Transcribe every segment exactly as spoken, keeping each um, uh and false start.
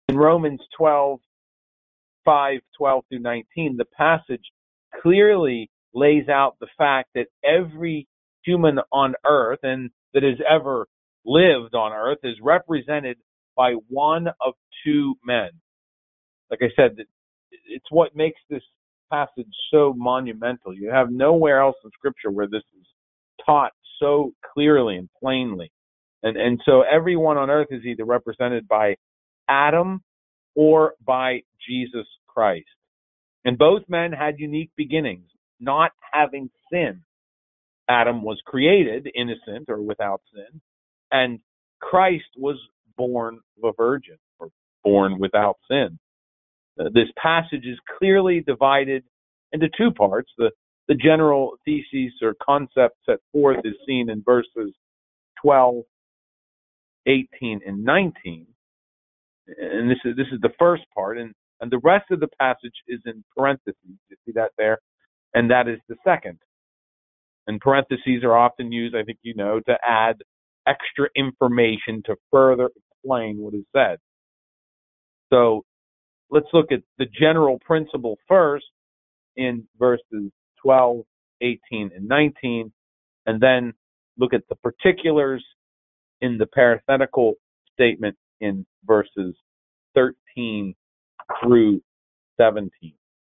In Romans twelve, five, twelve through nineteen, the passage clearly lays out the fact that every human on earth and that has ever lived on earth is represented by one of two men. Like I said, it's what makes this passage so monumental. You have nowhere else in Scripture where this is taught so clearly and plainly. And and so everyone on earth is either represented by Adam or by Jesus Christ. And both men had unique beginnings, not having sin. Adam was created innocent or without sin, and Christ was born of a virgin or born without sin. Uh, this passage is clearly divided into two parts. The, the general thesis or concept set forth is seen in verses twelve, eighteen, and nineteen. And this is this is the first part, and, and the rest of the passage is in parentheses. You see that there? And that is the second. And parentheses are often used, I think you know, to add extra information to further explain what is said. So let's look at the general principle first in verses twelve, eighteen, and nineteen, and then look at the particulars in the parenthetical statement in verses thirteen through seventeen.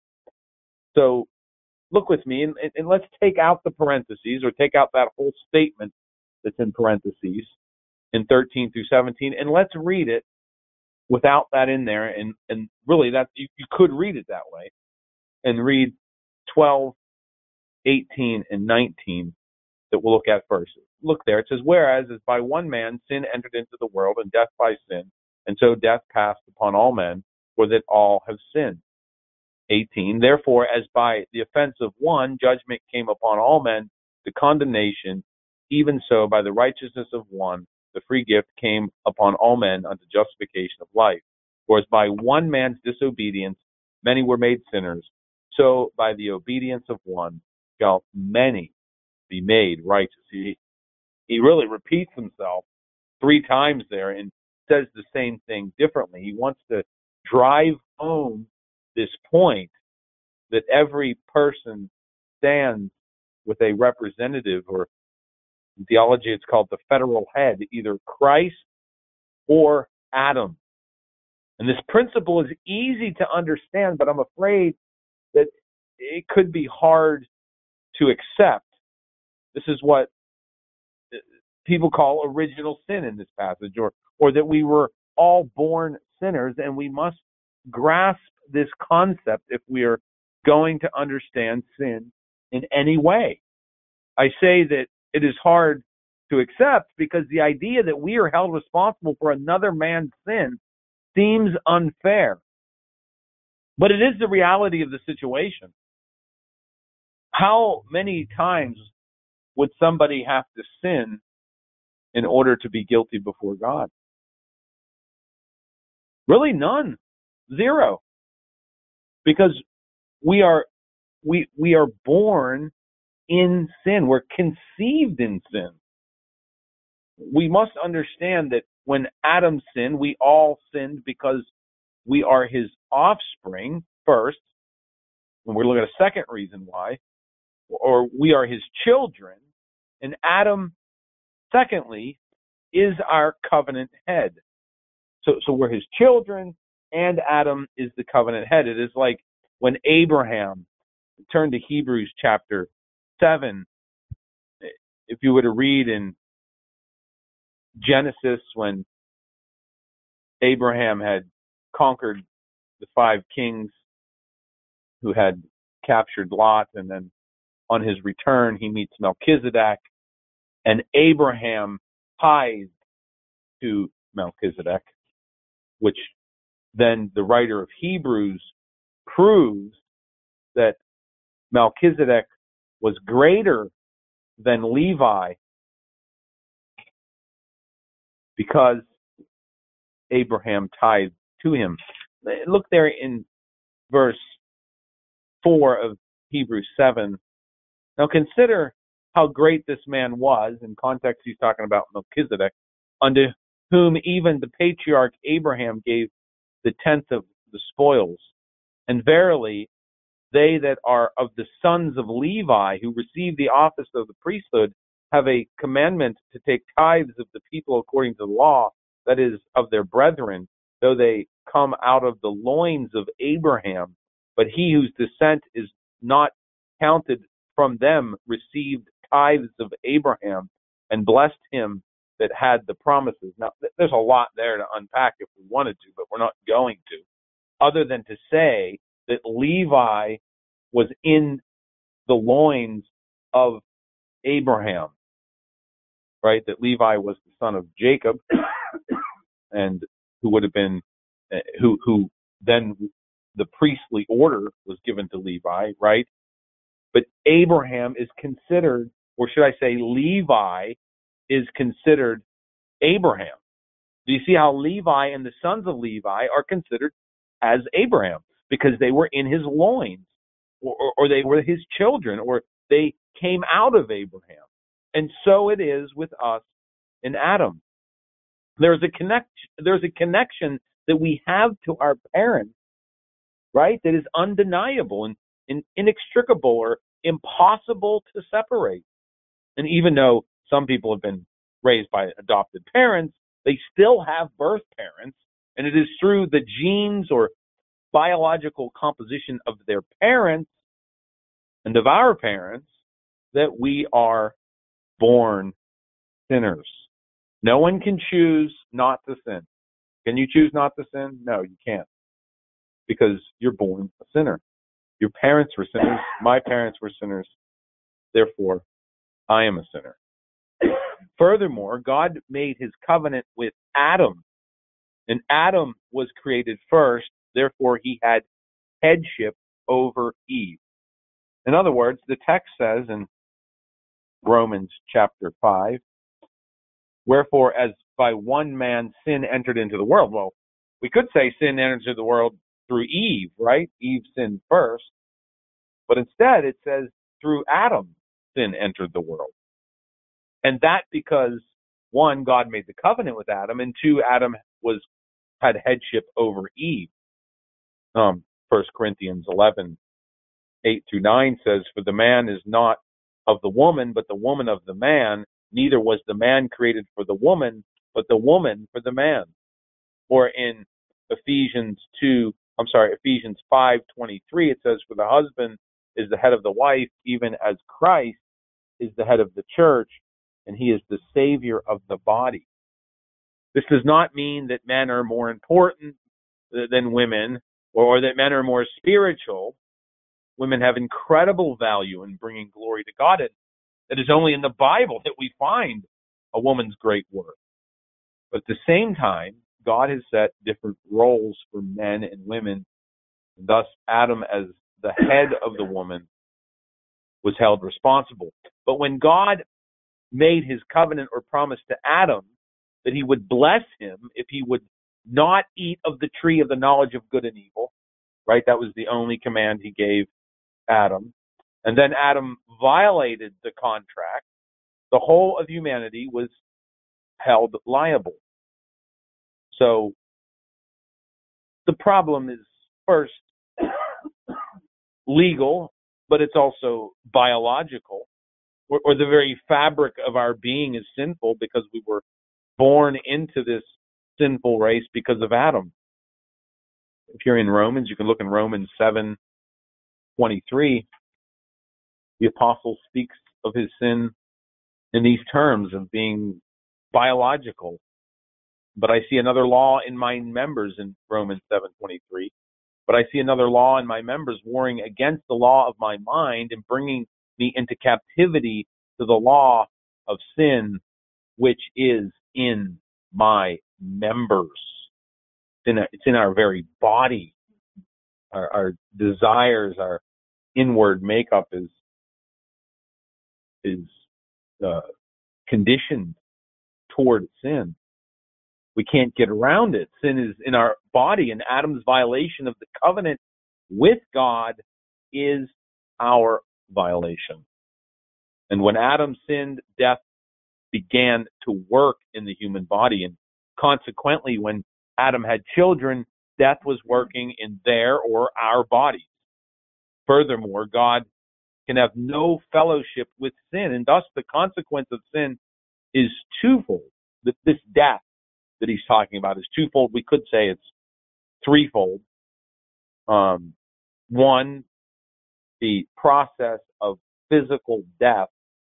So look with me, and, and let's take out the parentheses, or take out that whole statement that's in parentheses in thirteen through seventeen, and let's read it without that in there. And, and really, that you, you could read it that way, and read twelve, eighteen, and nineteen that we'll look at first. Look there. It says, whereas as by one man sin entered into the world, and death by sin, and so death passed upon all men, for that all have sinned. eighteen, therefore, as by the offense of one, judgment came upon all men to condemnation, even so by the righteousness of one, the free gift came upon all men unto justification of life. For as by one man's disobedience many were made sinners, so by the obedience of one shall many be made righteous. He, he really repeats himself three times there and says the same thing differently. He wants to drive home this point that every person stands with a representative, or in theology it's called the federal head, either Christ or Adam. And this principle is easy to understand, but I'm afraid that it could be hard to accept. This is what people call original sin in this passage, or or that we were all born sinners, and we must grasp this concept if we are going to understand sin in any way. I say that it is hard to accept because the idea that we are held responsible for another man's sin seems unfair. But it is the reality of the situation. How many times would somebody have to sin in order to be guilty before God? Really none. Zero. Because we are we we are born in sin. We're conceived in sin. We must understand that when Adam sinned, we all sinned because we are his offspring first. And we're looking at a second reason why. Or we are his children. And Adam, secondly, is our covenant head. So, so we're his children, and Adam is the covenant head. It is like when Abraham, turn to Hebrews chapter seven, if you were to read in Genesis, when Abraham had conquered the five kings who had captured Lot, and then on his return he meets Melchizedek, and Abraham tithes to Melchizedek, which then the writer of Hebrews proves that Melchizedek was greater than Levi because Abraham tithed to him. Look there in verse four of Hebrews seven. Now consider how great this man was. In context, he's talking about Melchizedek, unto whom even the patriarch Abraham gave the tenth of the spoils. And verily, they that are of the sons of Levi, who receive the office of the priesthood, have a commandment to take tithes of the people according to the law, that is, of their brethren, though they come out of the loins of Abraham. But he whose descent is not counted from them received tithes of Abraham, and blessed him that had the promises. Now, there's a lot there to unpack if we wanted to, but we're not going to, other than to say that Levi was in the loins of Abraham, right? That Levi was the son of Jacob, and who would have been, uh, who who then the priestly order was given to Levi, right? But Abraham is considered, or should I say Levi is considered Abraham. Do you see how Levi and the sons of Levi are considered as Abraham? Because they were in his loins, or, or, or they were his children, or they came out of Abraham. And so it is with us in Adam. There's a connect, there's a connection that we have to our parents, right? That is undeniable and, and inextricable or impossible to separate. And even though some people have been raised by adopted parents, they still have birth parents. And it is through the genes or biological composition of their parents and of our parents that we are born sinners. No one can choose not to sin. Can you choose not to sin? No, you can't. Because you're born a sinner. Your parents were sinners. My parents were sinners. Therefore, I am a sinner. Furthermore, God made his covenant with Adam. And Adam was created first. Therefore, he had headship over Eve. In other words, the text says in Romans chapter five, wherefore, as by one man sin entered into the world. Well, we could say sin entered into the world through Eve, right? Eve sinned first. But instead, it says through Adam, sin entered the world. And that because, one, God made the covenant with Adam, and two, Adam was had headship over Eve. Um, First Corinthians eleven, eight through nine says, for the man is not of the woman, but the woman of the man. Neither was the man created for the woman, but the woman for the man. Or in Ephesians two, I'm sorry, Ephesians five twenty-three, it says, for the husband is the head of the wife, even as Christ is the head of the church, and he is the Savior of the body. This does not mean that men are more important than women, or that men are more spiritual. Women have incredible value in bringing glory to God. It is only in the Bible that we find a woman's great work. But at the same time, God has set different roles for men and women. And thus, Adam, as the head of the woman, was held responsible. But when God made his covenant or promise to Adam that he would bless him if he would not eat of the tree of the knowledge of good and evil, right? That was the only command he gave Adam. And then Adam violated the contract. The whole of humanity was held liable. So the problem is first legal, but it's also biological, or, or the very fabric of our being is sinful because we were born into this sinful race because of Adam. If you're in Romans, you can look in Romans seven twenty-three. The apostle speaks of his sin in these terms of being biological. But I see another law in my members in Romans seven twenty-three. But I see another law in my members warring against the law of my mind and bringing me into captivity to the law of sin, which is in my members. It's in, a, it's in our very body. Our, our desires, our inward makeup is is uh, conditioned toward sin. We can't get around it. Sin is in our body, and Adam's violation of the covenant with God is our violation. And when Adam sinned, death began to work in the human body. And consequently, when Adam had children, death was working in their or our bodies. Furthermore, God can have no fellowship with sin, and thus the consequence of sin is twofold. This death that he's talking about is twofold. We could say it's threefold. Um, one, the process of physical death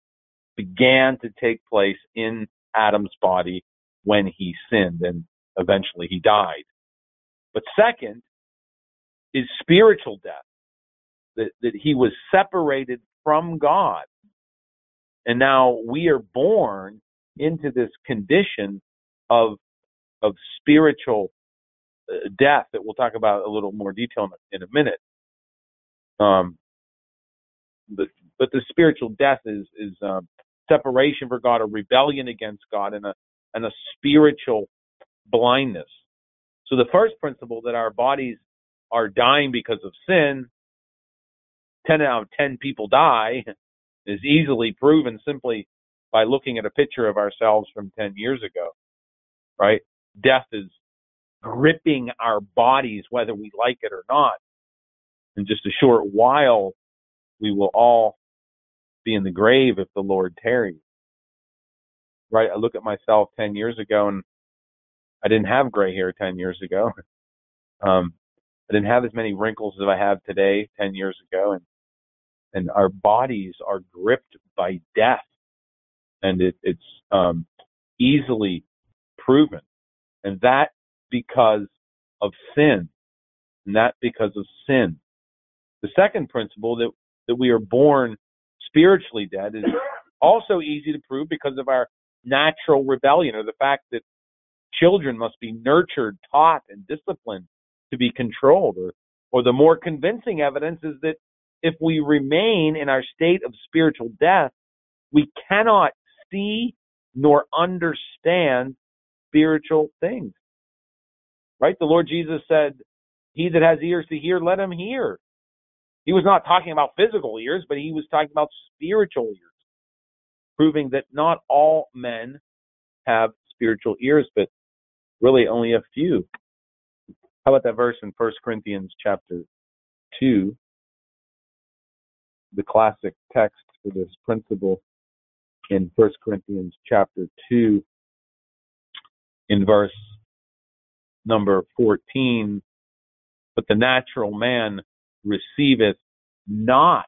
began to take place in Adam's body when he sinned, and eventually he died. But second is spiritual death, that, that he was separated from God. And now we are born into this condition of, of spiritual death that we'll talk about a little more detail in a minute. Um, but, but the spiritual death is, is um, separation for God, a rebellion against God, and a, and a spiritual blindness. So the first principle, that our bodies are dying because of sin, ten out of ten people die, is easily proven simply by looking at a picture of ourselves from ten years ago, right? Death is gripping our bodies whether we like it or not. In just a short while, we will all be in the grave if the Lord tarries, right? I look at myself ten years ago, and I didn't have gray hair ten years ago. Um, I didn't have as many wrinkles as I have today ten years ago, and and our bodies are gripped by death, and it, it's um, easily proven, and that because of sin, and that because of sin. The second principle, that that we are born spiritually dead, is also easy to prove because of our natural rebellion, or the fact that children must be nurtured, taught, and disciplined to be controlled. Or, or the more convincing evidence is that if we remain in our state of spiritual death, we cannot see nor understand spiritual things. Right? The Lord Jesus said, "He that has ears to hear, let him hear." He was not talking about physical ears, but he was talking about spiritual ears, proving that not all men have spiritual ears, but really only a few. How about that verse in First Corinthians chapter two, the classic text for this principle, in First Corinthians chapter two, in verse number fourteen, "But the natural man receiveth not,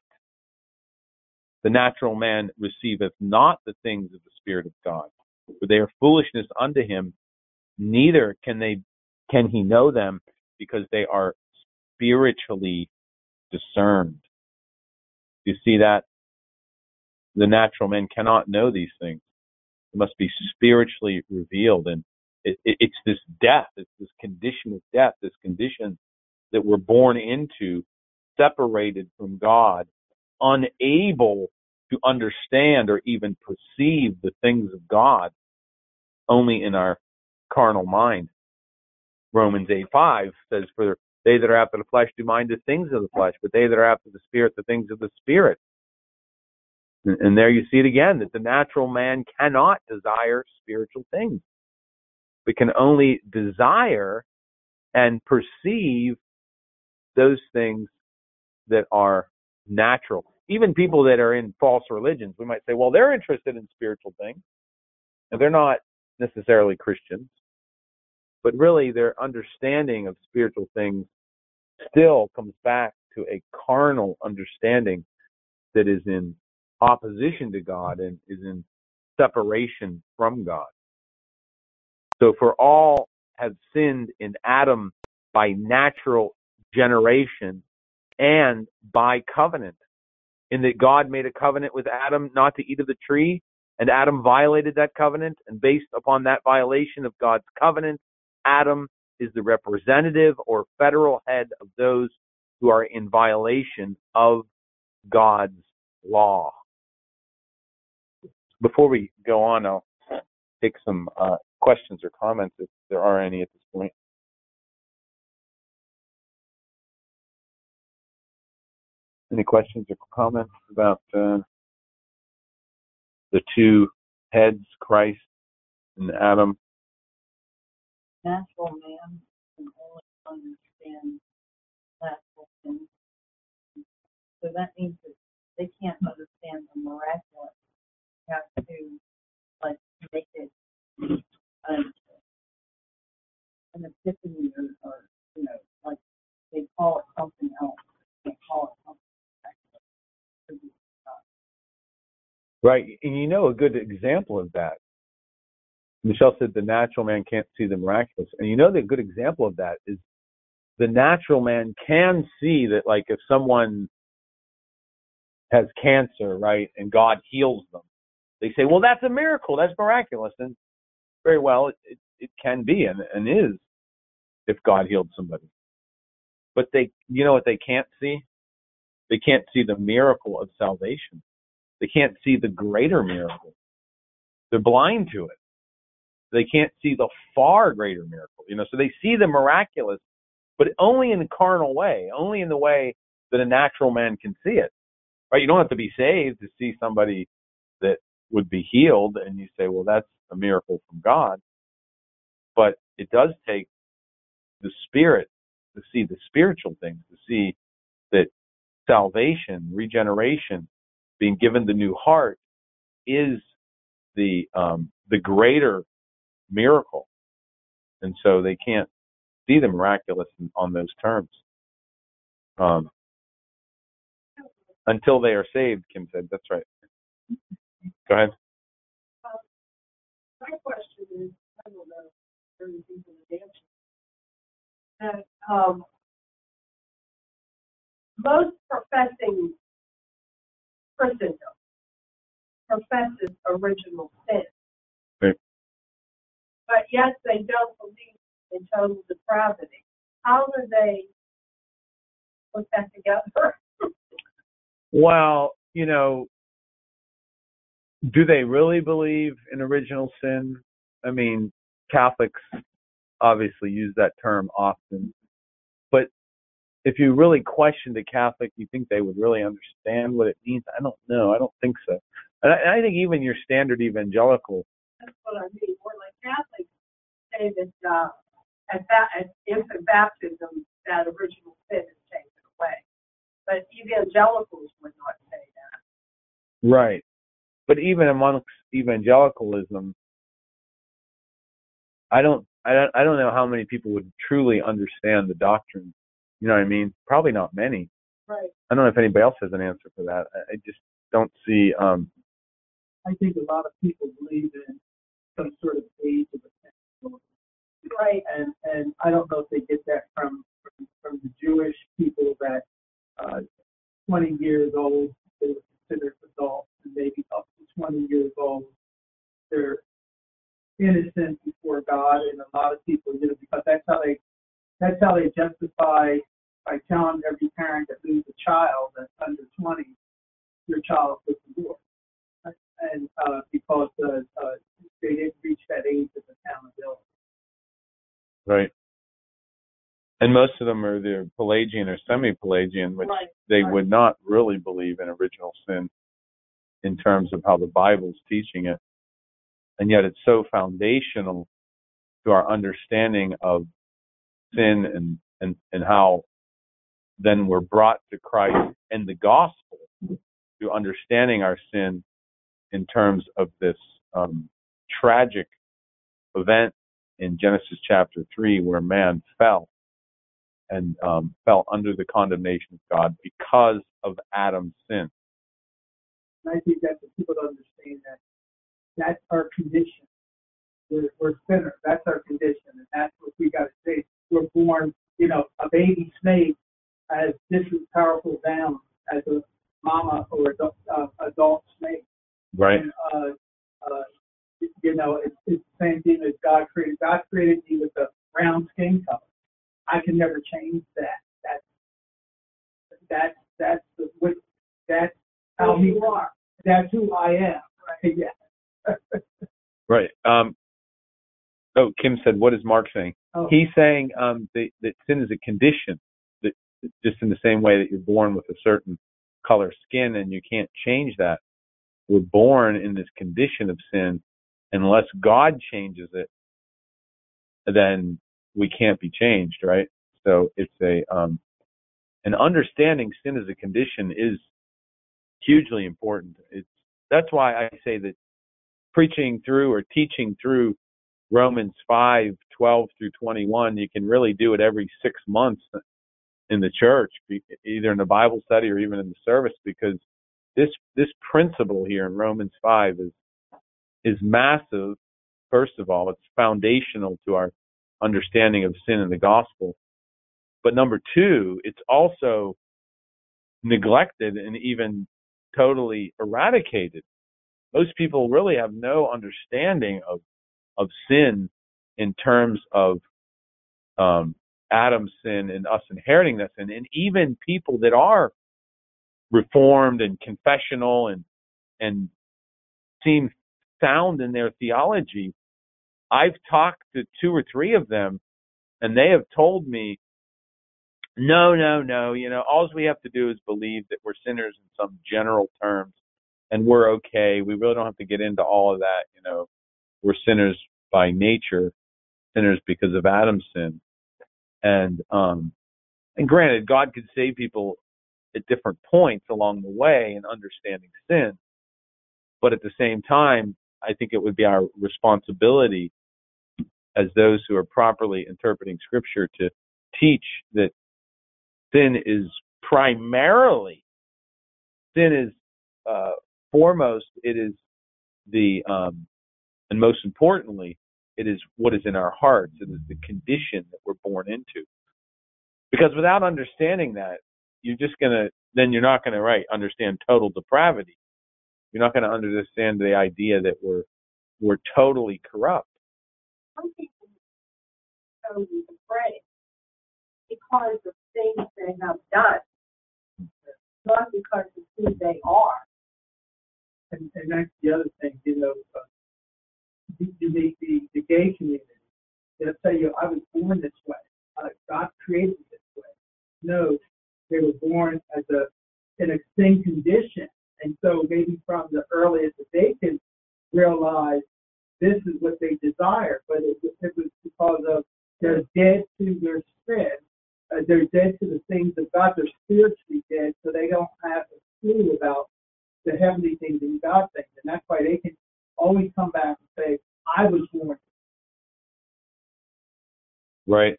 the natural man receiveth not the things of the Spirit of God, for they are foolishness unto him, neither can they can he know them, because they are spiritually discerned." You see that? The natural man cannot know these things. It must be spiritually revealed. And it, it, it's this death, it's this condition of death, this condition that we're born into, separated from God, unable to understand or even perceive the things of God, only in our carnal mind. Romans eight five says, "For they that are after the flesh do mind the things of the flesh, but they that are after the Spirit, the things of the Spirit." And, and there you see it again, that the natural man cannot desire spiritual things, but can only desire and perceive those things that are natural. Even people that are in false religions, we might say, well, they're interested in spiritual things, and they're not necessarily Christians. But really, their understanding of spiritual things still comes back to a carnal understanding that is in opposition to God and is in separation from God. So for all have sinned in Adam by natural generation and by covenant, in that God made a covenant with Adam not to eat of the tree, and Adam violated that covenant, and based upon that violation of God's covenant, Adam is the representative or federal head of those who are in violation of God's law. Before we go on, I'll take some uh, questions or comments if there are any at this point. Any questions or comments about uh, the two heads, Christ and Adam? Natural man can only an epiphany or, or, you know, like they call it something else. They call it something else. Right. And you know a good example of that. Michelle said the natural man can't see the miraculous. And you know the good example of that is the natural man can see that, like, if someone has cancer, right, and God heals them, they say, well, that's a miracle. That's miraculous. And very well, it, it, it can be and, and is if God healed somebody. But they, you know what they can't see? They can't see the miracle of salvation. They can't see the greater miracle. They're blind to it. They can't see the far greater miracle. You know, so they see the miraculous, but only in a carnal way, only in the way that a natural man can see it. Right? You don't have to be saved to see somebody that would be healed, and you say, well, that's a miracle from God. But it does take the Spirit to see the spiritual things, to see that salvation, regeneration, being given the new heart is the um, the greater miracle. And so they can't see the miraculous on those terms um, until they are saved, Kim said. That's right. Go ahead. Um, my question is, I don't know if there is even an answer. That um, most professing Christendom professes original sin, Right. but yet they don't believe in total depravity. How do they put that together? Well, you know, do they really believe in original sin? I mean, Catholics obviously use that term often. But if you really questioned a Catholic, you think they would really understand what it means? I don't know. I don't think so. And I, and I think even your standard evangelical. That's what I mean. More like Catholics say that uh, at, that, at infant baptism, that original sin is taken away. But evangelicals would not say that. Right. But even amongst evangelicalism, I don't, I don't, I don't know how many people would truly understand the doctrine. You know what I mean? Probably not many. Right. I don't know if anybody else has an answer for that. I, I just don't see. Um, I think a lot of people believe in some sort of age of essential. Right. And and I don't know if they get that from from, from the Jewish people that uh, twenty years old they were considered adults, and maybe up to twenty years old they're innocent before God. And a lot of people, you know, because that's how they that's how they justify by telling every parent that loses a child that's under twenty, your child was divorced. And uh, because uh, uh, they didn't reach that age of accountability. right. And most of them are either Pelagian or semi-Pelagian, which Right. they Right. would not really believe in original sin in terms of how the Bible's teaching it. And yet it's so foundational to our understanding of sin and, and, and how then we're brought to Christ and the gospel to understanding our sin in terms of this um, tragic event in Genesis chapter three where man fell and um, fell under the condemnation of God because of Adam's sin. And I think that's what people don't understand, that that's our condition. We're, we're sinners. That's our condition. And that's what we got to say. We're born, you know, a baby snake has just as powerful down as a mama or adult, uh, adult snake. Right. And, uh, uh, you know, it's, it's the same thing as God created. God created me with a brown skin color. I can never change that. That's that's that's the what that's how Who he you are. That's who I am. Right? Yeah. Right. Um, oh, Kim said, what is Mark saying? Oh. He's saying um, that, that sin is a condition, that just in the same way that you're born with a certain color skin and you can't change that. We're born in this condition of sin. Unless God changes it, then we can't be changed, right? So it's a um, an understanding sin as a condition is hugely important. It's that's why I say that preaching through or teaching through Romans five, twelve through twenty-one, you can really do it every six months in the church, either in the Bible study or even in the service, because this this principle here in Romans five is is massive. First of all, it's foundational to our understanding of sin and the gospel. But number two, it's also neglected and even totally eradicated. Most people really have no understanding of of sin in terms of um, Adam's sin and us inheriting that sin. And even people that are reformed and confessional and and seem sound in their theology, I've talked to two or three of them, and they have told me, no, no, no, you know, all we have to do is believe that we're sinners in some general terms, and we're okay. We really don't have to get into all of that, you know. We're sinners by nature, sinners because of Adam's sin. And um, and granted, God could save people at different points along the way in understanding sin. But at the same time, I think it would be our responsibility as those who are properly interpreting Scripture to teach that sin is primarily, sin is uh, foremost, it is the, um, and most importantly, it is what is in our hearts. It is the condition that we're born into. Because without understanding that, you're just going to, then you're not going to, right, understand total depravity. You're not going to understand the idea that we're we're totally corrupt. Some people chose to pray because of things they have done, not because of who they are. And, and that's the other thing, you know, uh, the, the, the, the gay community, they'll tell you, I was born this way. Uh, God created me this way. No, they were born as a in a sin condition. And so maybe from the earliest that they can realize this is what they desire, but it, it was because of they're dead to their sin. Uh, they're dead to the things of God. They're spiritually dead, so they don't have a clue about the heavenly things and God things. And that's why they can always come back and say, I was born. Right.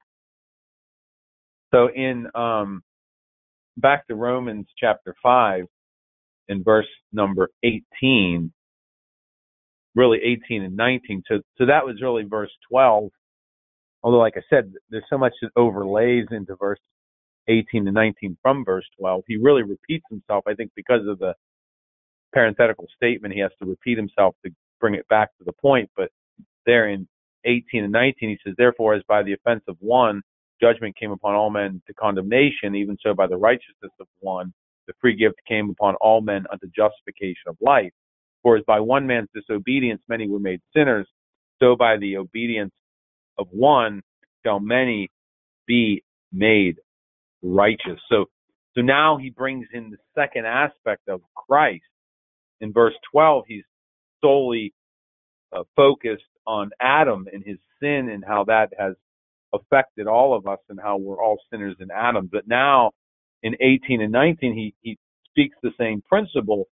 So in um, back to Romans chapter five, in verse number eighteen, really eighteen and nineteen. So, so that was really verse twelve. Although, like I said, there's so much that overlays into verse eighteen and nineteen from verse twelve. He really repeats himself, I think, because of the parenthetical statement. He has to repeat himself to bring it back to the point. But there in eighteen and nineteen, he says, therefore, as by the offense of one, judgment came upon all men to condemnation, even so by the righteousness of one, the free gift came upon all men unto justification of life. For as by one man's disobedience many were made sinners, so by the obedience of one shall many be made righteous. So, so now he brings in the second aspect of Christ. In verse twelve, he's solely uh, focused on Adam and his sin and how that has affected all of us and how we're all sinners in Adam. But now in eighteen and nineteen, he, he speaks the same principle,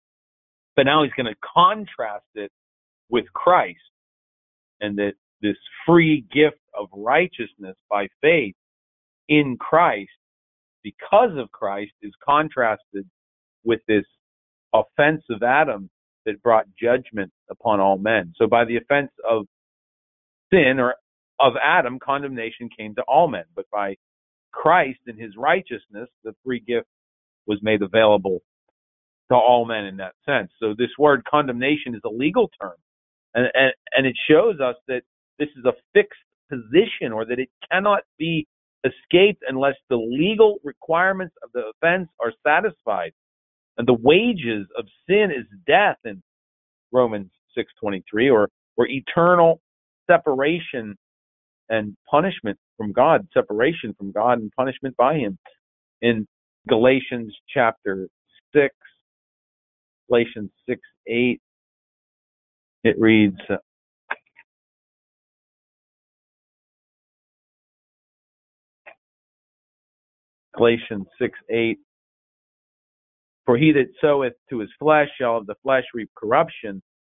but now he's going to contrast it with Christ, and that this free gift of righteousness by faith in Christ, because of Christ, is contrasted with this offense of Adam that brought judgment upon all men. So by the offense of sin, or of Adam, condemnation came to all men. But by Christ and his righteousness, the free gift was made available to all men in that sense. So this word condemnation is a legal term. And, and, and it shows us that this is a fixed position, or that it cannot be escaped unless the legal requirements of the offense are satisfied. And the wages of sin is death in Romans six twenty-three, or, or eternal separation and punishment from God, separation from God and punishment by him. In Galatians chapter six, Galatians six eight, it reads, Galatians six eight, for he that soweth to his flesh shall of the flesh reap corruption,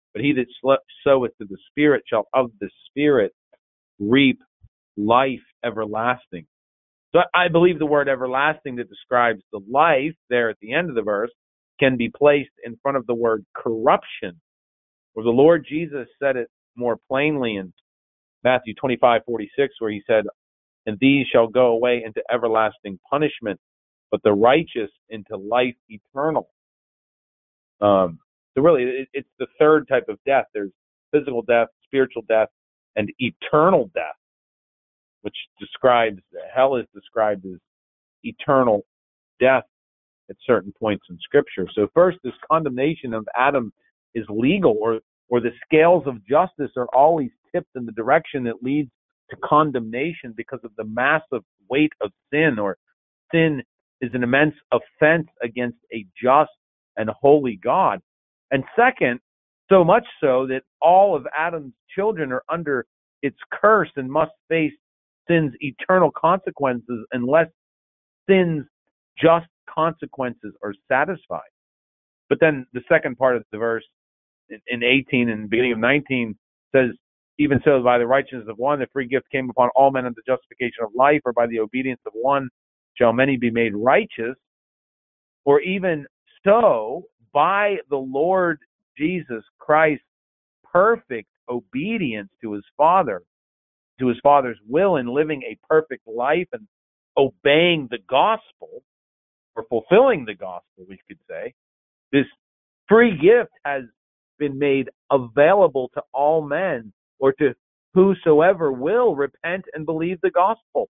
But he that sl- soweth to the Spirit shall of the Spirit reap life everlasting. So I believe the word everlasting that describes the life there at the end of the verse can be placed in front of the word corruption, where the Lord Jesus said it more plainly in Matthew twenty-five forty-six, where he said, and these shall go away into everlasting punishment, but the righteous into life eternal. Um, so really, it, it's the third type of death. There's physical death, spiritual death, and eternal death, which describes, hell is described as eternal death at certain points in Scripture. So first, this condemnation of Adam is legal, or or the scales of justice are always tipped in the direction that leads to condemnation because of the massive weight of sin, or sin is an immense offense against a just and holy God. And second, so much so that all of Adam's children are under its curse and must face sin's eternal consequences unless sin's just consequences are satisfied. But then the second part of the verse in eighteen and beginning of nineteen says, even so by the righteousness of one, the free gift came upon all men unto justification of life, or by the obedience of one shall many be made righteous, or even so by the Lord Jesus Christ's perfect obedience to his Father, to his Father's will, in living a perfect life and obeying the gospel, or fulfilling the gospel, we could say, this free gift has been made available to all men, or to whosoever will repent and believe the gospel.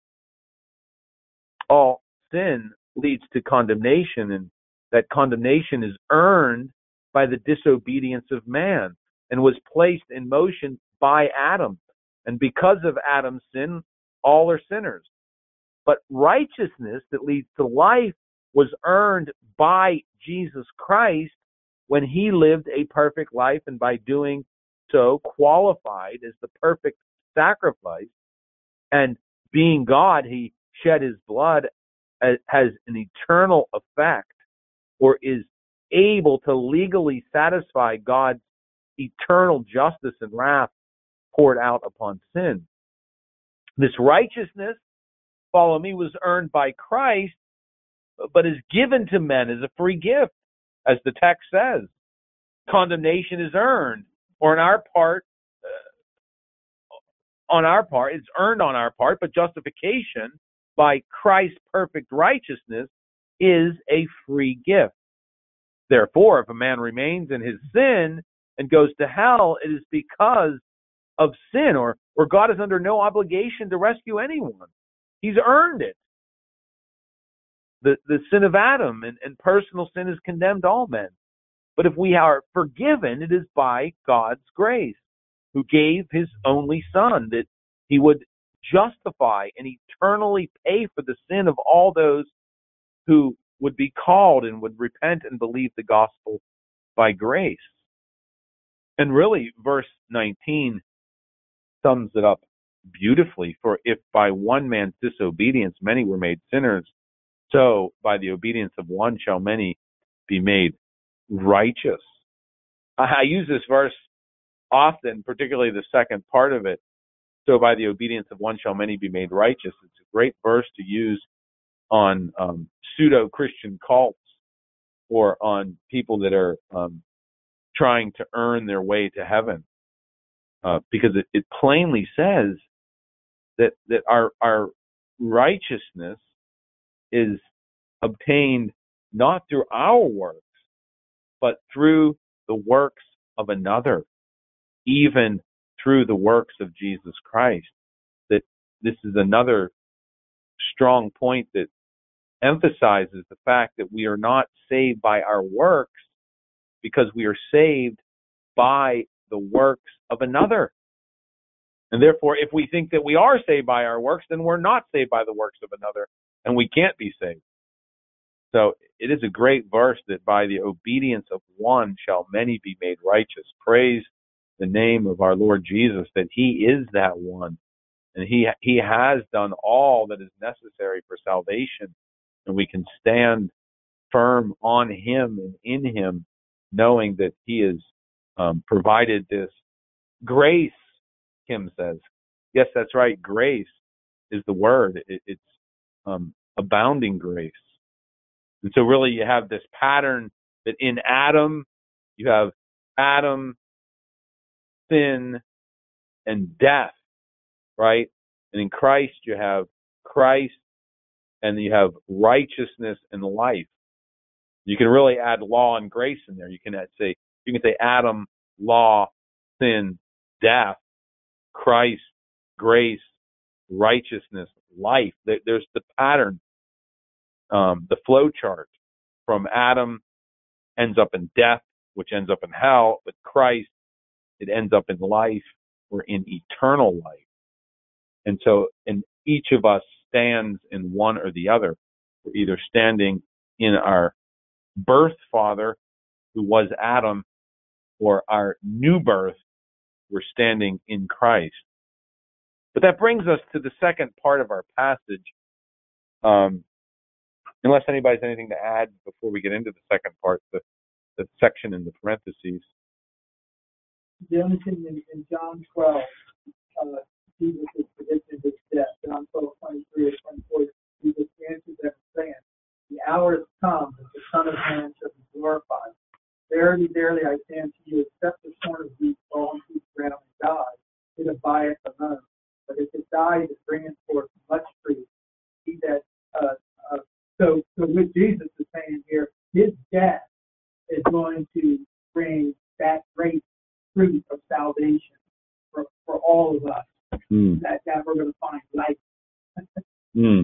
All sin leads to condemnation, and that condemnation is earned by the disobedience of man and was placed in motion by Adam. And because of Adam's sin, all are sinners. But righteousness that leads to life was earned by Jesus Christ when he lived a perfect life, and by doing so qualified as the perfect sacrifice. And being God, he shed his blood, as, has an eternal effect, or is able to legally satisfy God's eternal justice and wrath poured out upon sin. This righteousness, follow me, was earned by Christ, but is given to men as a free gift, as the text says. Condemnation is earned, or on our part, uh, on our part, it's earned on our part, but justification by Christ's perfect righteousness is a free gift. Therefore, if a man remains in his sin and goes to hell, it is because of sin, or, or God is under no obligation to rescue anyone. He's earned it. The, the sin of Adam and, and personal sin has condemned all men. But if we are forgiven, it is by God's grace, who gave his only Son, that he would justify and eternally pay for the sin of all those who would be called and would repent and believe the gospel by grace. And really, verse nineteen sums it up beautifully. For if by one man's disobedience many were made sinners, so by the obedience of one shall many be made righteous. I use this verse often, particularly the second part of it. So by the obedience of one shall many be made righteous. It's a great verse to use on um, pseudo-Christian cults, or on people that are um, trying to earn their way to heaven, uh, because it, it plainly says that that our our righteousness is obtained not through our works, but through the works of another, even through the works of Jesus Christ. That this is another strong point that emphasizes the fact that we are not saved by our works, because we are saved by the works of another. And therefore, if we think that we are saved by our works, then we're not saved by the works of another, and we can't be saved. So it is a great verse that by the obedience of one shall many be made righteous. Praise the name of our Lord Jesus, that he is that one. And he he has done all that is necessary for salvation. And we can stand firm on him and in him, knowing that he is um, provided this grace, Kim says. Yes, that's right. Grace is the word. It, it's um, abounding grace. And so really you have this pattern that in Adam, you have Adam, sin, and death, right? And in Christ, you have Christ, and you have righteousness and life. You can really add law and grace in there. You can add, say, you can say Adam, law, sin, death, Christ, grace, righteousness, life. There's the pattern, um, the flow chart from Adam ends up in death, which ends up in hell. With Christ, it ends up in life or in eternal life. And so, and each of us stands in one or the other. We're either standing in our birth father, who was Adam, or our new birth, we're standing in Christ. But that brings us to the second part of our passage. Um, unless anybody has anything to add before we get into the second part, the, the section in the parentheses. The only thing in, in John twelve, uh, Jesus is predicting his death. John twelve, twenty-three or twenty-four, Jesus answers them saying, the hour has come that the Son of Man shall be glorified. Verily, verily, I say unto you, except the corn of wheat fall into the ground and die, it abideth alone. But if it die, it bringeth forth much fruit. He that, uh, uh, so, so what Jesus is saying here, his death is going to bring that great fruit of salvation for, for all of us, mm. that, that we're going to find life. mm.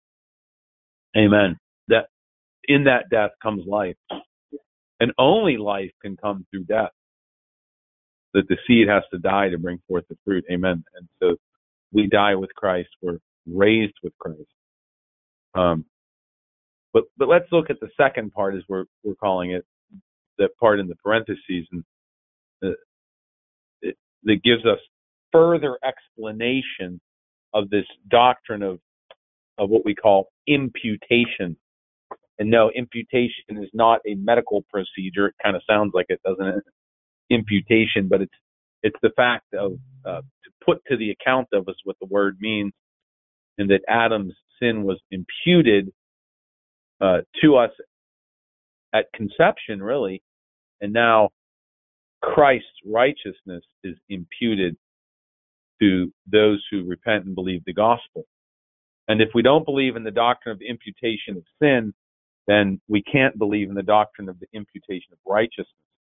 Amen. That in that death comes life. Yeah. And only life can come through death. That the seed has to die to bring forth the fruit. Amen. And so we die with Christ. We're raised with Christ. Um, but but let's look at the second part, as we're we're calling it, that part in the parentheses, and uh, it, that gives us further explanation of this doctrine of of what we call imputation. And no, imputation is not a medical procedure. It kind of sounds like it, doesn't it? Imputation, but it's it's the fact of uh, to put to the account of is what the word means, and that Adam's sin was imputed uh, to us at conception, really, and now Christ's righteousness is imputed to those who repent and believe the gospel. And if we don't believe in the doctrine of the imputation of sin, then we can't believe in the doctrine of the imputation of righteousness,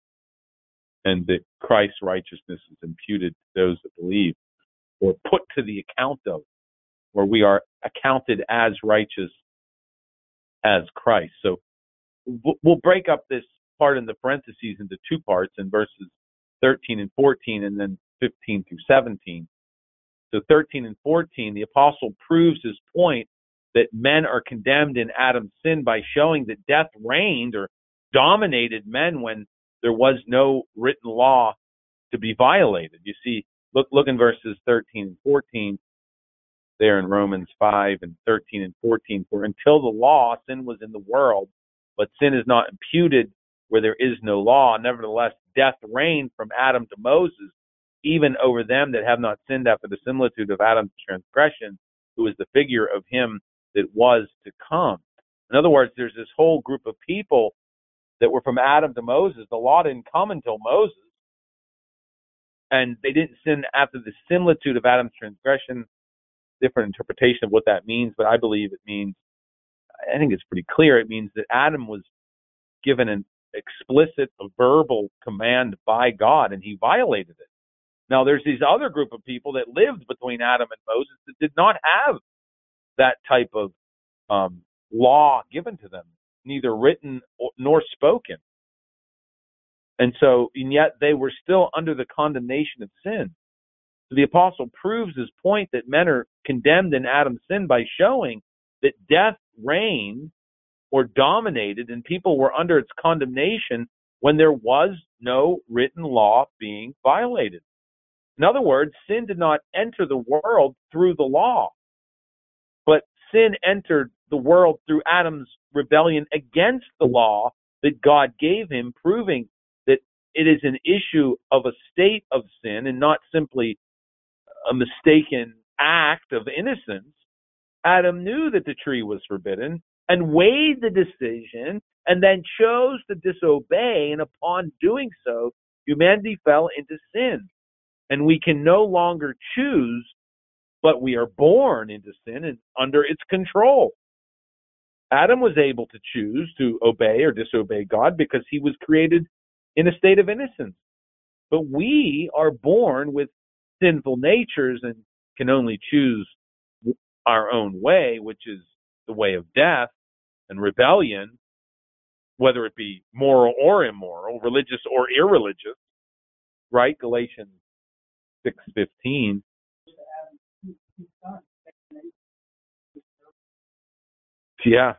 and that Christ's righteousness is imputed to those that believe, or put to the account of, where we are accounted as righteous as Christ. So we'll break up this part in the parentheses into two parts, in verses thirteen and fourteen, and then fifteen through seventeen. So thirteen and fourteen, the apostle proves his point that men are condemned in Adam's sin by showing that death reigned or dominated men when there was no written law to be violated. You see, look look in verses thirteen and fourteen there in Romans five and thirteen and fourteen. For until the law, sin was in the world, but sin is not imputed where there is no law. Nevertheless, death reigned from Adam to Moses, even over them that have not sinned after the similitude of Adam's transgression, who is the figure of him that was to come. In other words, there's this whole group of people that were from Adam to Moses. The law didn't come until Moses, and they didn't sin after the similitude of Adam's transgression. Different interpretation of what that means, but I believe it means, I think it's pretty clear, it means that Adam was given an explicit verbal command by God, and he violated it. Now, there's these other group of people that lived between Adam and Moses that did not have that type of um, law given to them, neither written nor spoken. And so, and yet they were still under the condemnation of sin. So the apostle proves his point that men are condemned in Adam's sin by showing that death reigned or dominated and people were under its condemnation when there was no written law being violated. In other words, sin did not enter the world through the law, but sin entered the world through Adam's rebellion against the law that God gave him, proving that it is an issue of a state of sin and not simply a mistaken act of innocence. Adam knew that the tree was forbidden and weighed the decision and then chose to disobey, and upon doing so, humanity fell into sin. And we can no longer choose, but we are born into sin and under its control. Adam was able to choose to obey or disobey God because he was created in a state of innocence. But we are born with sinful natures and can only choose our own way, which is the way of death and rebellion, whether it be moral or immoral, religious or irreligious, right? Galatians six fifteen. Yeah.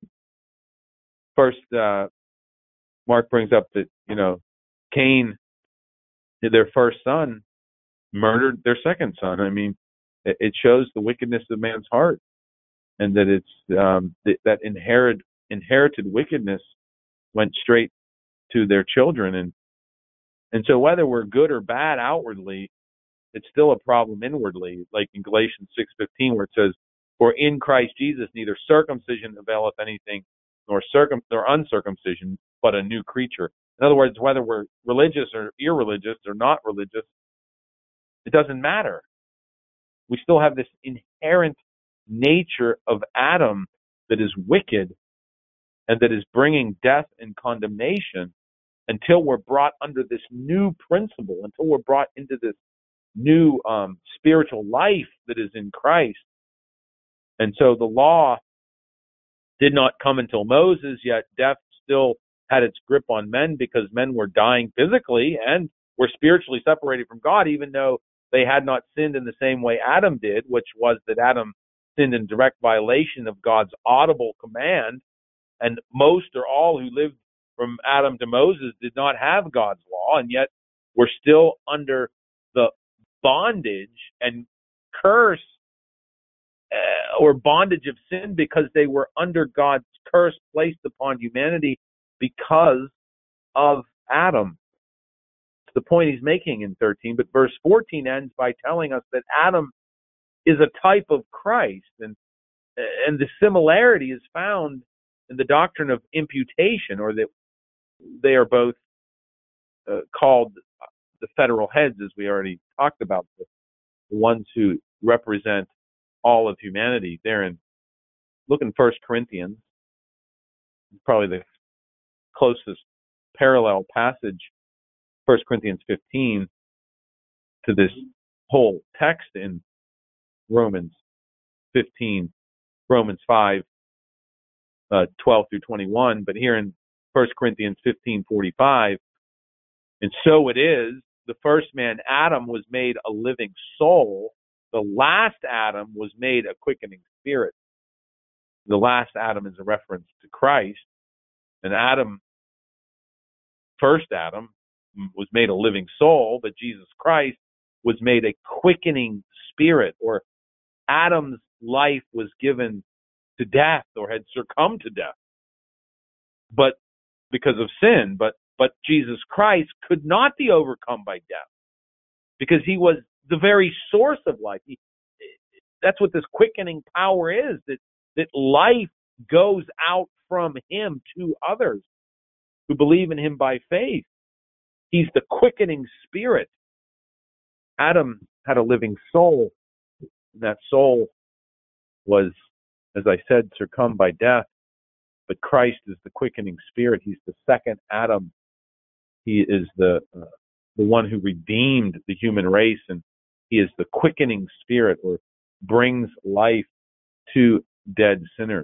First, uh, Mark brings up that, you know, Cain, their first son, murdered their second son. I mean, it, it shows the wickedness of man's heart, and that it's um, th- that inherit, inherited wickedness went straight to their children. And and so whether we're good or bad outwardly, it's still a problem inwardly, like in Galatians six fifteen, where it says, "For in Christ Jesus neither circumcision availeth anything, nor circum nor uncircumcision, but a new creature." In other words, whether we're religious or irreligious or not religious, it doesn't matter. We still have this inherent nature of Adam that is wicked and that is bringing death and condemnation until we're brought under this new principle, until we're brought into this new um, spiritual life that is in Christ. And so the law did not come until Moses, yet death still had its grip on men because men were dying physically and were spiritually separated from God, even though they had not sinned in the same way Adam did, which was that Adam sinned in direct violation of God's audible command. And most or all who lived from Adam to Moses did not have God's law, and yet were still under the bondage and curse uh, or bondage of sin because they were under God's curse placed upon humanity because of Adam. It's the point he's making in thirteen, but verse fourteen ends by telling us that Adam is a type of Christ, and and the similarity is found in the doctrine of imputation, or that they are both uh, called the federal heads, as we already talked about, the, the ones who represent all of humanity. There in, look in First Corinthians, probably the closest parallel passage, First Corinthians fifteen, to this whole text in Romans fifteen, Romans five, uh, twelve through twenty-one, but here in First Corinthians fifteen forty-five, and so it is, the first man, Adam, was made a living soul. The last Adam was made a quickening spirit. The last Adam is a reference to Christ. And Adam, first Adam, was made a living soul, but Jesus Christ was made a quickening spirit, or Adam's life was given to death or had succumbed to death, but because of sin. But but Jesus Christ could not be overcome by death because he was the very source of life. He, that's what this quickening power is, that that life goes out from him to others who believe in him by faith. He's the quickening spirit. Adam had a living soul. That soul was, as I said, succumbed by death. But Christ is the quickening spirit. He's the second Adam. He is the uh, the one who redeemed the human race, and he is the quickening spirit, or brings life to dead sinners.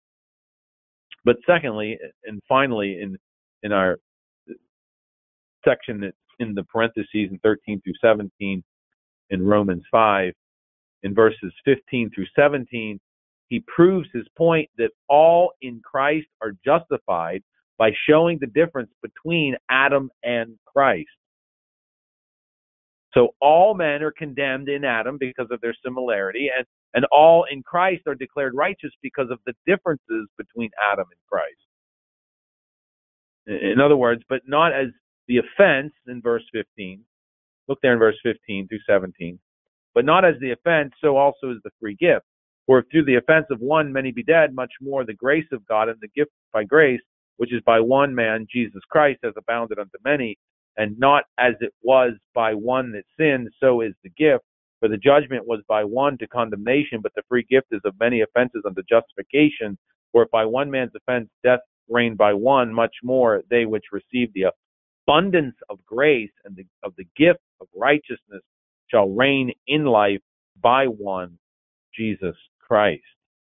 But secondly, and finally, in in our section that's in the parentheses in thirteen through seventeen in Romans five, in verses fifteen through seventeen, he proves his point that all in Christ are justified by showing the difference between Adam and Christ. So all men are condemned in Adam because of their similarity, and, and all in Christ are declared righteous because of the differences between Adam and Christ. In other words, but not as the offense in verse fifteen. Look there in verse fifteen through seventeen. But not as the offense, so also is the free gift. For if through the offense of one many be dead, much more the grace of God and the gift by grace, which is by one man, Jesus Christ, has abounded unto many. And not as it was by one that sinned, so is the gift. For the judgment was by one to condemnation, but the free gift is of many offenses unto justification. For if by one man's offense death reigned by one, much more they which receive the abundance of grace and the, of the gift of righteousness shall reign in life by one, Jesus Christ.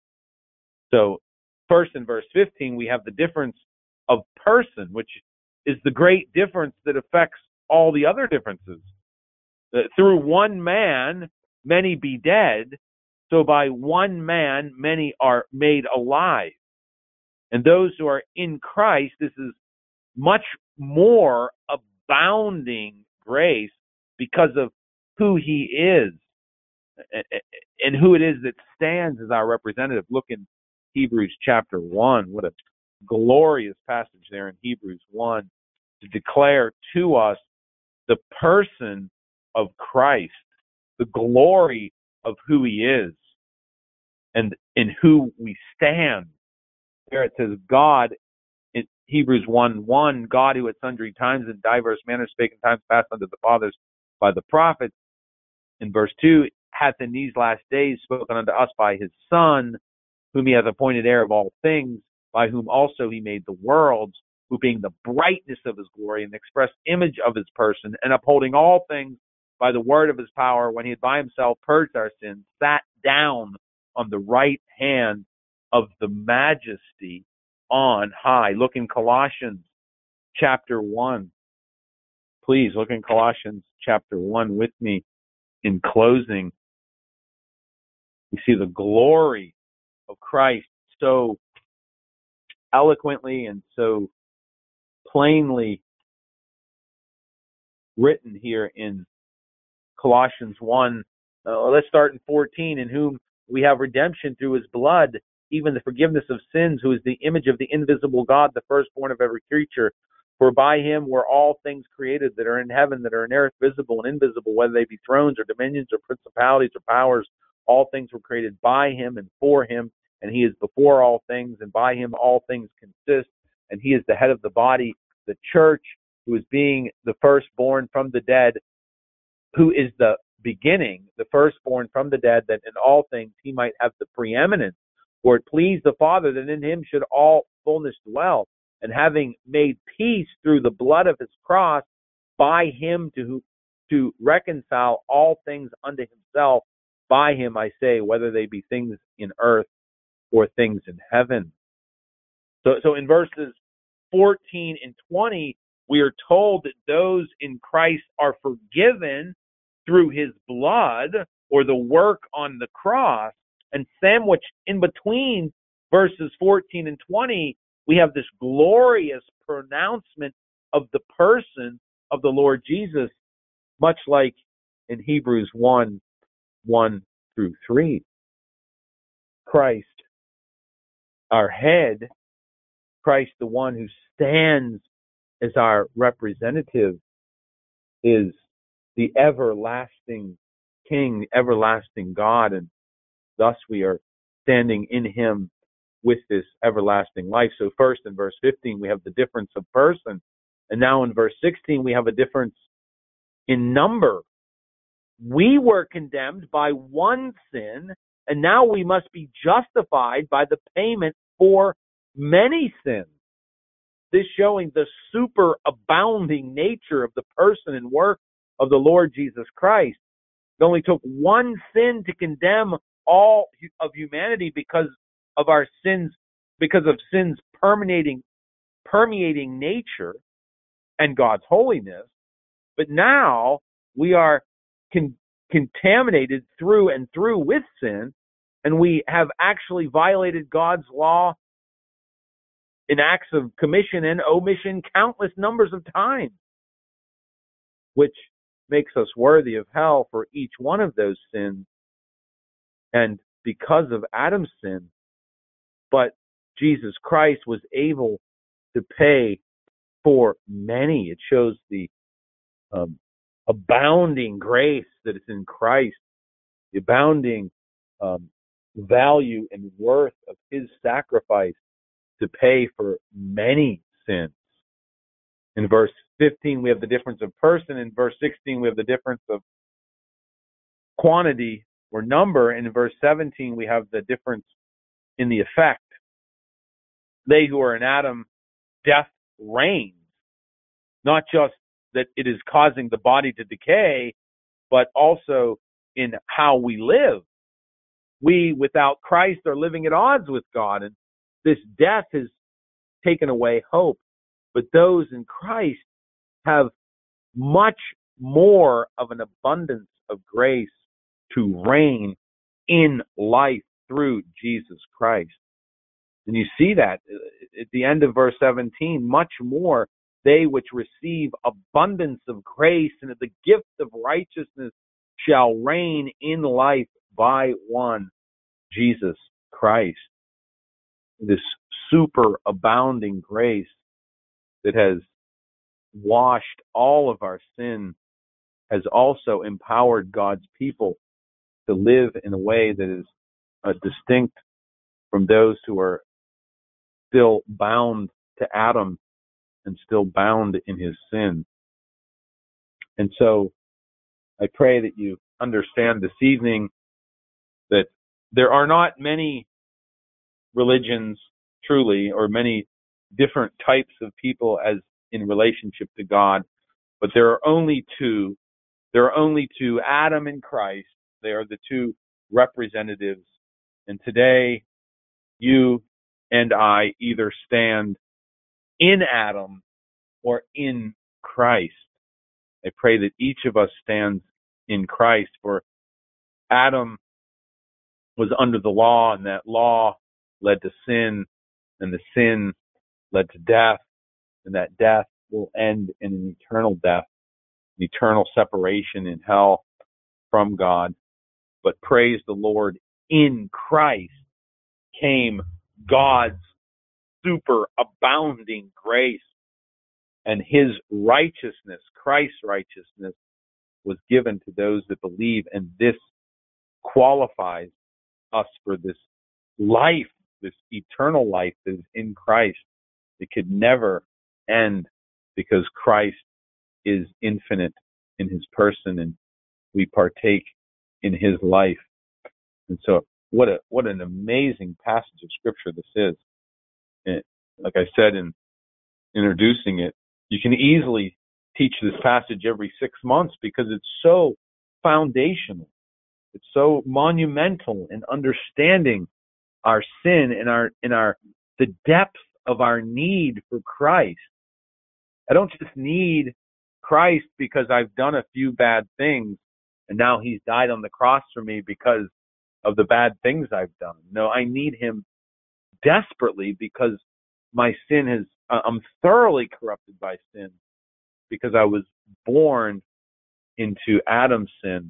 So first in verse fifteen, we have the difference of person, which is the great difference that affects all the other differences. Uh, through one man, many be dead, so by one man, many are made alive. And those who are in Christ, this is much more abounding grace because of who he is and who it is that stands as our representative. Look in Hebrews chapter one. What a glorious passage there in Hebrews one to declare to us the person of Christ, the glory of who he is, and in who we stand. There it says, God, in Hebrews one one, God who at sundry times in diverse manners spake in times past unto the fathers by the prophets. In verse two, hath in these last days spoken unto us by his Son, whom he hath appointed heir of all things, by whom also he made the worlds, who being the brightness of his glory and the express image of his person, and upholding all things by the word of his power, when he had by himself purged our sins, sat down on the right hand of the majesty on high. Look in Colossians chapter one. Please look in Colossians chapter one with me in closing. You see the glory of Christ so eloquently and so plainly written here in Colossians one. Uh, let's start in fourteen. In whom we have redemption through his blood, even the forgiveness of sins, who is the image of the invisible God, the firstborn of every creature. For by him were all things created that are in heaven, that are in earth, visible and invisible, whether they be thrones or dominions or principalities or powers. All things were created by him and for him, and he is before all things, and by him all things consist. And he is the head of the body, the church, who is being the firstborn from the dead, who is the beginning, the firstborn from the dead, that in all things he might have the preeminence. For it pleased the Father that in him should all fullness dwell, and having made peace through the blood of his cross, by him to to reconcile all things unto himself. By him, I say, whether they be things in earth or things in heaven. So, so in verses fourteen and twenty, we are told that those in Christ are forgiven through his blood or the work on the cross. And sandwiched in between verses fourteen and twenty, we have this glorious pronouncement of the person of the Lord Jesus, much like in Hebrews one, one through three. Christ, our head, Christ, the one who stands as our representative, is the everlasting King, the everlasting God, and thus we are standing in him with this everlasting life. So first in verse fifteen, we have the difference of person. And now in verse sixteen, we have a difference in number. We were condemned by one sin, and now we must be justified by the payment for many sins. This showing the superabounding nature of the person and work of the Lord Jesus Christ. It only took one sin to condemn all of humanity because of our sins, because of sin's permeating, permeating nature and God's holiness. But now we are con- contaminated through and through with sin, and we have actually violated God's law in acts of commission and omission countless numbers of times, which makes us worthy of hell for each one of those sins. And because of Adam's sin, but Jesus Christ was able to pay for many. It shows the um, abounding grace that is in Christ, the abounding um, value and worth of his sacrifice to pay for many sins. In verse fifteen, we have the difference of person. In verse sixteen, we have the difference of quantity or number. And in verse seventeen, we have the difference in the effect. They who are in Adam, death reigns. Not just that it is causing the body to decay, but also in how we live. We, without Christ, are living at odds with God, and this death has taken away hope. But those in Christ have much more of an abundance of grace to reign in life through Jesus Christ. And you see that at the end of verse seventeen, much more they which receive abundance of grace and the gift of righteousness shall reign in life by one, Jesus Christ. This super abounding grace that has washed all of our sin has also empowered God's people to live in a way that is uh, distinct from those who are still bound to Adam and still bound in his sin. And so I pray that you understand this evening that there are not many religions truly, or many different types of people as in relationship to God, but there are only two. There are only two, Adam and Christ. They are the two representatives. And today, you and I either stand in Adam or in Christ. I pray that each of us stands in Christ, for Adam was under the law, and that law led to sin, and the sin led to death, and that death will end in an eternal death, an eternal separation in hell from God. But praise the Lord, in Christ came God's super abounding grace, and his righteousness, Christ's righteousness, was given to those that believe, and this qualifies us for this life, this eternal life that is in Christ. It could never end because Christ is infinite in his person, and we partake in his life. And so what a what an amazing passage of scripture this is. And like I said in introducing it, you can easily teach this passage every six months because it's so foundational. It's so monumental in understanding our sin and our in our the depth of our need for Christ. I don't just need Christ because I've done a few bad things and now he's died on the cross for me because of the bad things I've done. No, I need him desperately because my sin has, I'm thoroughly corrupted by sin because I was born into Adam's sin.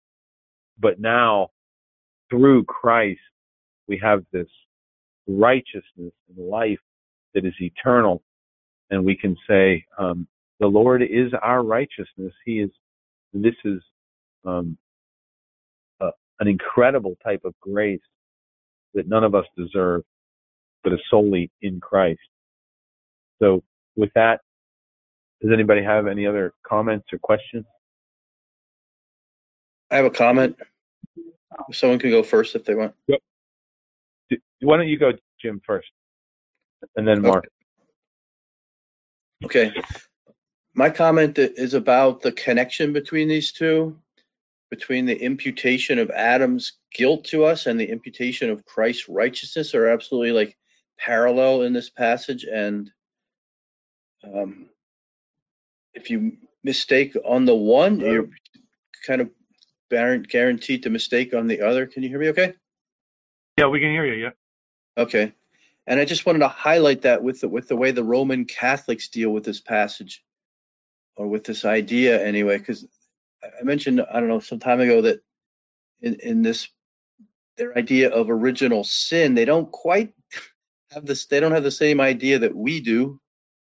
But now, through Christ, we have this righteousness and life that is eternal. And we can say, um, the Lord is our righteousness. He is, this is um, uh, an incredible type of grace that none of us deserve, but is solely in Christ. So with that, does anybody have any other comments or questions? I have a comment. Someone can go first if they want. Yep. Why don't you go, Jim, first, and then Mark. Okay. My comment is about the connection between these two, between the imputation of Adam's guilt to us and the imputation of Christ's righteousness are absolutely like parallel in this passage. And um, if you mistake on the one, you're kind of guaranteed to mistake on the other. Can you hear me okay? Yeah, we can hear you, yeah. Okay. And I just wanted to highlight that with the, with the way the Roman Catholics deal with this passage, or with this idea anyway, because I mentioned, I don't know, some time ago that in, in this, their idea of original sin, they don't quite have this, they don't have the same idea that we do.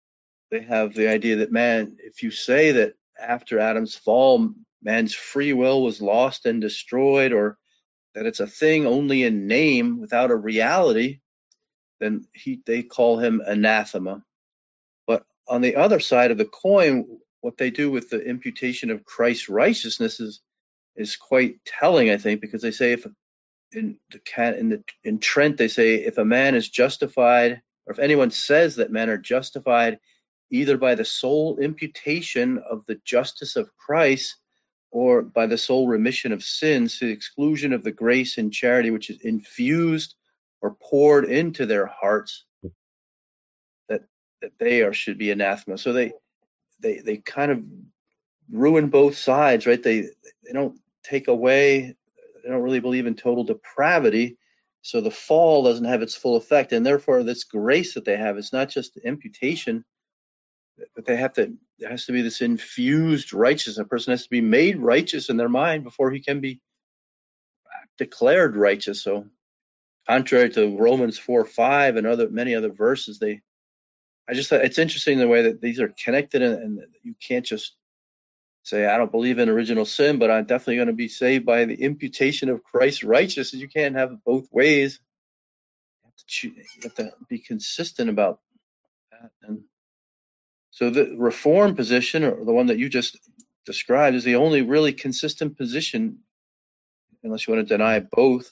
they have the idea that man, if you say that after Adam's fall, man's free will was lost and destroyed, or that it's a thing only in name without a reality, then he they call him anathema. But on the other side of the coin, what they do with the imputation of Christ's righteousness is is quite telling, I think, because they say if in the in the in Trent they say if a man is justified, or if anyone says that men are justified either by the sole imputation of the justice of Christ or by the sole remission of sins to the exclusion of the grace and charity which is infused or poured into their hearts, that that they are should be anathema. So they they they kind of ruin both sides, right? They they don't take away, they don't really believe in total depravity, so the fall doesn't have its full effect, and therefore this grace that they have is not just the imputation, but they have to, there has to be this infused righteousness. A person has to be made righteous in their mind before he can be declared righteous. So contrary to Romans four five and other many other verses, they I just thought it's interesting the way that these are connected, and, and you can't just say, I don't believe in original sin, but I'm definitely going to be saved by the imputation of Christ's righteousness. You can't have it both ways. You have to, choose, you have to be consistent about that. And so the Reform position, or the one that you just described, is the only really consistent position, unless you want to deny both.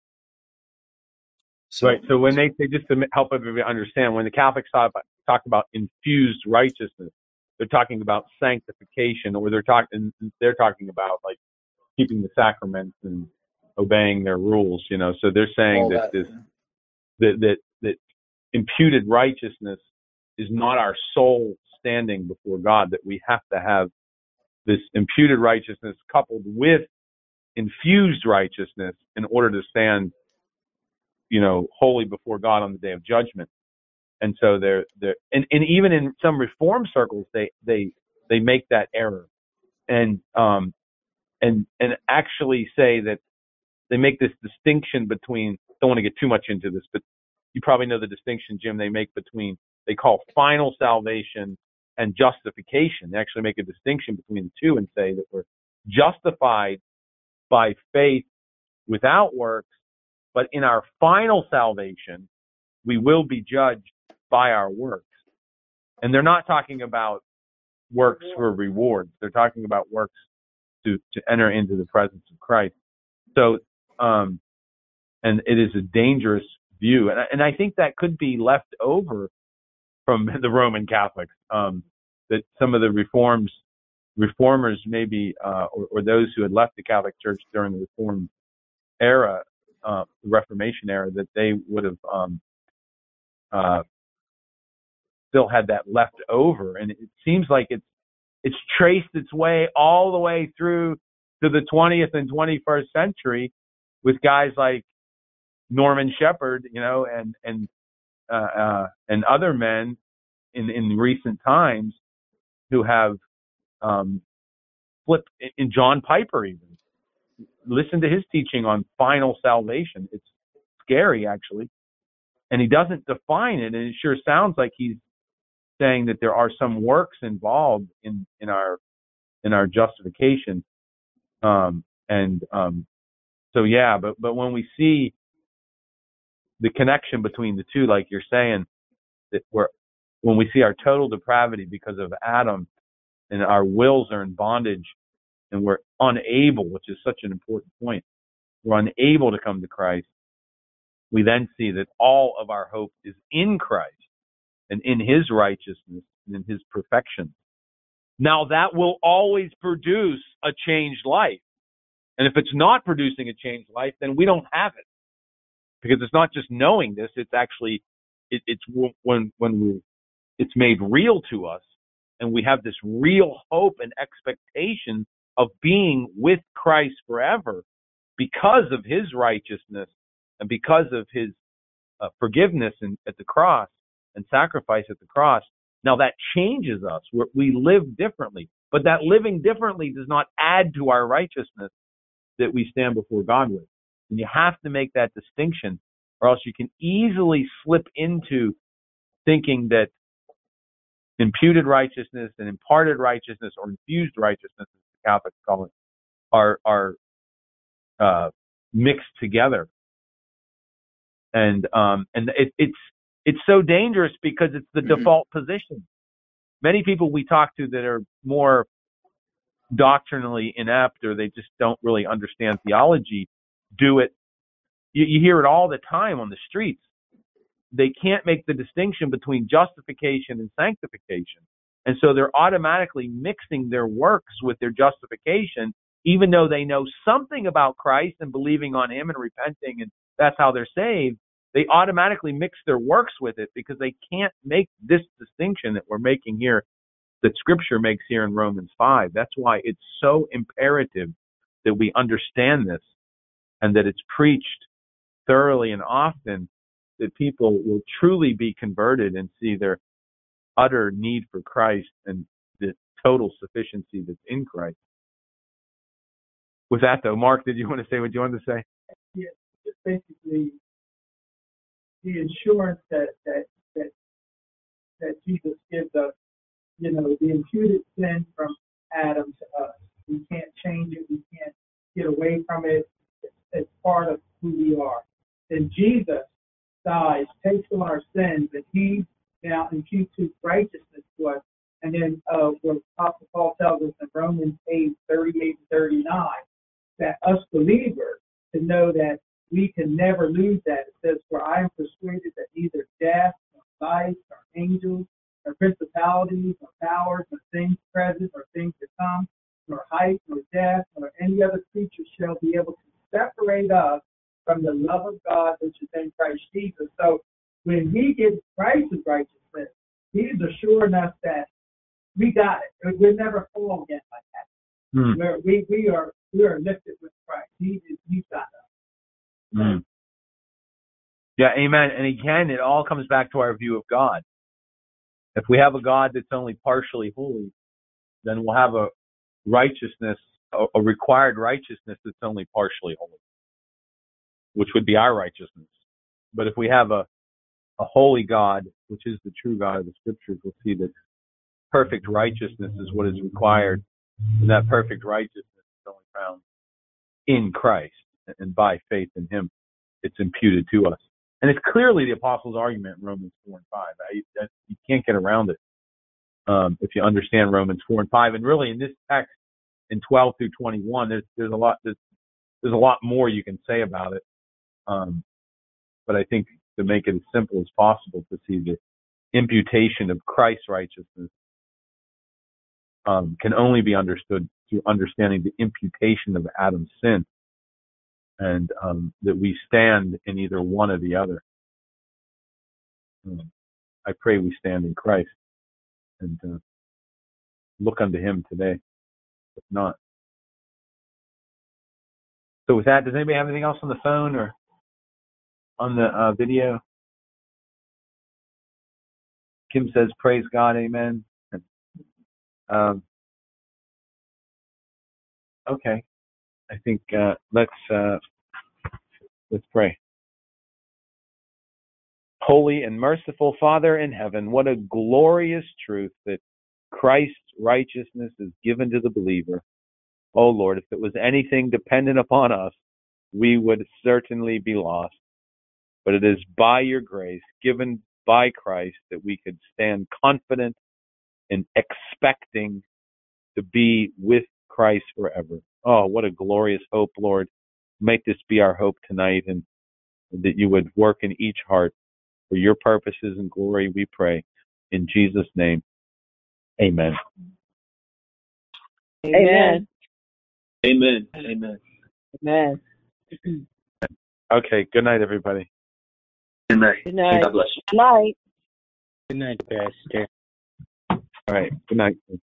So, right. So when they say, just to help everybody understand, when the Catholics talk about, talk about infused righteousness, they're talking about sanctification, or they're talking they're talking about like keeping the sacraments and obeying their rules. You know, so they're saying that, that this that, that that imputed righteousness is not our sole standing before God. That we have to have this imputed righteousness coupled with infused righteousness in order to stand, you know, holy before God on the day of judgment. And so they're they're and, and even in some Reform circles they they they make that error, and um and and actually say that they make this distinction between, don't want to get too much into this, but you probably know the distinction, Jim, they make between, they call final salvation and justification. They actually make a distinction between the two and say that we're justified by faith without works, but in our final salvation we will be judged by our works. And they're not talking about works for rewards. They're talking about works to, to enter into the presence of Christ. So, um, and it is a dangerous view. And I, and I think that could be left over from the Roman Catholics, um, that some of the reforms, reformers maybe, uh, or, or those who had left the Catholic Church during the Reform era, uh, the Reformation era, that they would have, um, uh, still had that left over. And it seems like it's it's traced its way all the way through to the twentieth and twenty-first century with guys like Norman Shepherd, you know, and and uh, uh, and other men in in recent times who have um, flipped. In John Piper, even listen to his teaching on final salvation. It's scary, actually, and he doesn't define it, and it sure sounds like he's saying that there are some works involved in, in our in our justification, um, and um, so yeah. But but when we see the connection between the two, like you're saying, that we're when we see our total depravity because of Adam, and our wills are in bondage, and we're unable, which is such an important point, we're unable to come to Christ. We then see that all of our hope is in Christ and in His righteousness and in His perfection. Now that will always produce a changed life. And if it's not producing a changed life, then we don't have it. Because it's not just knowing this, it's actually, it, it's when, when we, it's made real to us, and we have this real hope and expectation of being with Christ forever because of His righteousness and because of His uh, forgiveness in, at the cross and sacrifice at the cross. Now that changes us. We're, we live differently, but that living differently does not add to our righteousness that we stand before God with. And you have to make that distinction, or else you can easily slip into thinking that imputed righteousness and imparted righteousness, or infused righteousness, as the Catholics call it, are are uh, mixed together, and um, and it, it's it's so dangerous because it's the mm-hmm. default position. Many people we talk to that are more doctrinally inept, or they just don't really understand theology, do it. You, you hear it all the time on the streets. They can't make the distinction between justification and sanctification. And so they're automatically mixing their works with their justification, even though they know something about Christ and believing on him and repenting, and that's how they're saved. They automatically mix their works with it because they can't make this distinction that we're making here, that Scripture makes here in Romans five. That's why it's so imperative that we understand this and that it's preached thoroughly and often, that people will truly be converted and see their utter need for Christ and the total sufficiency that's in Christ. With that, though, Mark, did you want to say what you wanted to say? Yeah, just basically the assurance that that that that Jesus gives us, you know, the imputed sin from Adam to us. We can't change it. We can't get away from it. It's, it's part of who we are. Then Jesus dies, takes on our sins, and he now imputes his righteousness to us. And then uh, what Apostle Paul tells us in Romans eight, thirty-eight and thirty-nine, that us believers to know that we can never lose that. It says, for I am persuaded that neither death, nor life, nor angels, nor principalities, nor powers, nor things present, or things to come, nor height, nor depth, nor any other creature shall be able to separate us from the love of God which is in Christ Jesus. So when we get Christ's righteousness, he's assuring us that we got it. We'll never fall again like that. Mm. We're, we we are we are lifted with Christ. He he's got us. Mm. Yeah, amen. And again, it all comes back to our view of God. If we have a God that's only partially holy, then we'll have a righteousness, a, a required righteousness that's only partially holy, which would be our righteousness. But if we have a, a holy God, which is the true God of the Scriptures, we'll see that perfect righteousness is what is required. And that perfect righteousness is only found in Christ. And by faith in him, it's imputed to us. And it's clearly the Apostles' argument in Romans four and five. I, I, you can't get around it um, if you understand Romans four and five. And really, in this text, in twelve through twenty-one, there's, there's a lot there's, there's a lot more you can say about it. Um, but I think to make it as simple as possible to see the imputation of Christ's righteousness um, can only be understood through understanding the imputation of Adam's sin, and um, that we stand in either one or the other. Um, I pray we stand in Christ and uh, look unto him today, if not. So with that, does anybody have anything else on the phone or on the uh, video? Kim says, praise God, amen. Um, okay. I think uh, let's uh, let's pray. Holy and merciful Father in heaven, what a glorious truth that Christ's righteousness is given to the believer. Oh Lord, if it was anything dependent upon us, we would certainly be lost. But it is by your grace, given by Christ, that we could stand confident and expecting to be with Christ forever. Oh, what a glorious hope, Lord. Make this be our hope tonight, and that you would work in each heart for your purposes and glory, we pray. In Jesus' name, amen. Amen. Amen. Amen. Amen. Okay, good night, everybody. Good night. Good night. God bless you. Good night. Good night, Pastor. All right, good night.